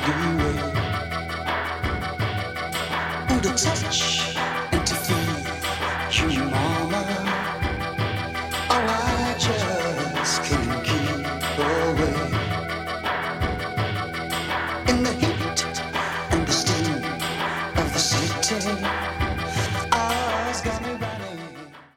the way. Oh, to touch and to feel you, mama. Oh, I just can't keep away. In the heat